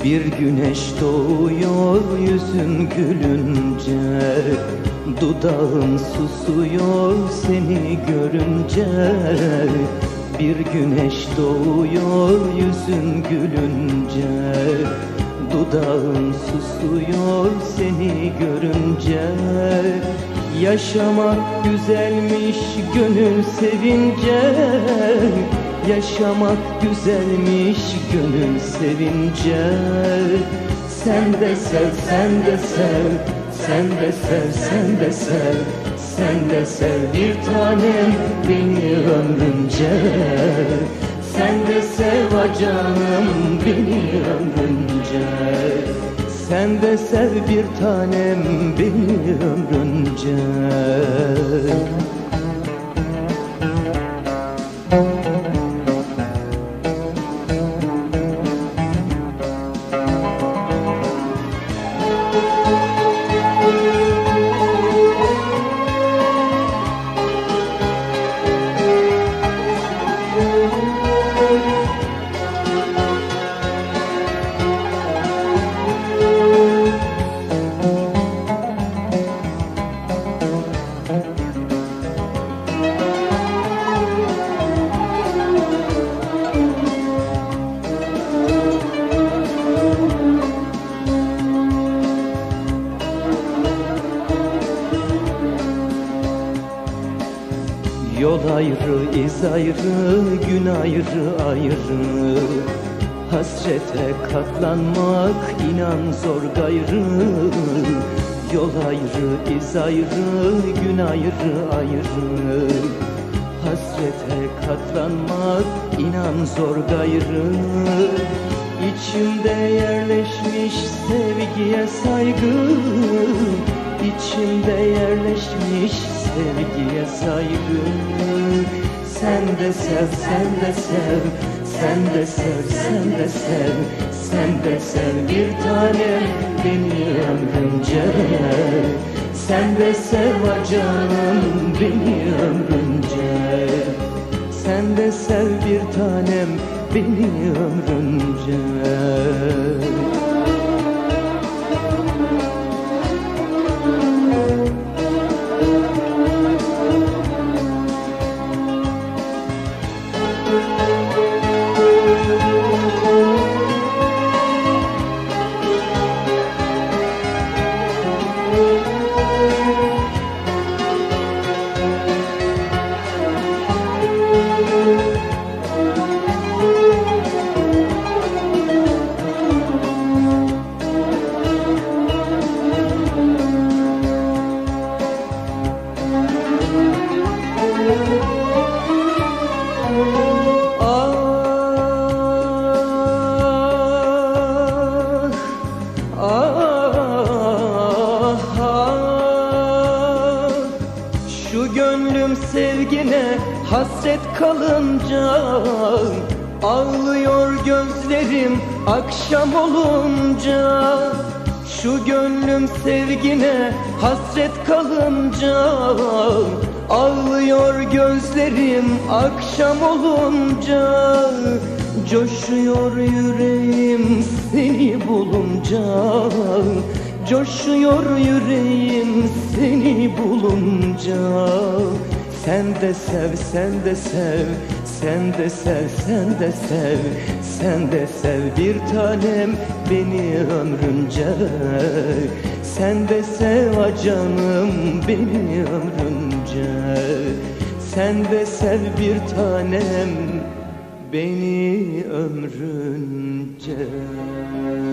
Bir güneş doğuyor yüzün gülünce, dudağın susuyor seni görünce. Bir güneş doğuyor yüzün gülünce, dudağın susuyor seni görünce. Yaşamak güzelmiş gönül sevince, yaşamak güzelmiş gönül sevince. Sen de sev, sen de sev, sen de sev, sen de sev, sen de sev bir tanem beni ömrünce. Sen de sev canım beni ömrünce. Sen de sev bir tanem beni ömrünce. Yol ayrı, iz ayrı, gün ayrı ayrı. Hasrete katlanmak inan zor gayrı. Yol ayrı, iz ayrı, gün ayrı ayrı. Hasrete katlanmak inan zor gayrı. İçimde yerleşmiş sevgiye saygı, İçimde yerleşmiş sevgiye saygı. Sen de sev, sen de sev, sen de sev, sen de sev, sen de sev bir tanem beni ömrünce. Sen de sev canım beni ömrünce. Sen de sev bir tanem beni ömrünce. Şu gönlüm sevgine hasret kalınca, ağlıyor gözlerim akşam olunca. Şu gönlüm sevgine hasret kalınca, ağlıyor gözlerim akşam olunca. Coşuyor yüreğim seni bulunca, coşuyor yüreğim seni bulunca. Sen de sev, sen de sev, sen de sev, sen de sev, sen de sev bir tanem beni ömrünce. Sen de sev canım beni ömrünce. Sen de sev bir tanem beni ömrünce.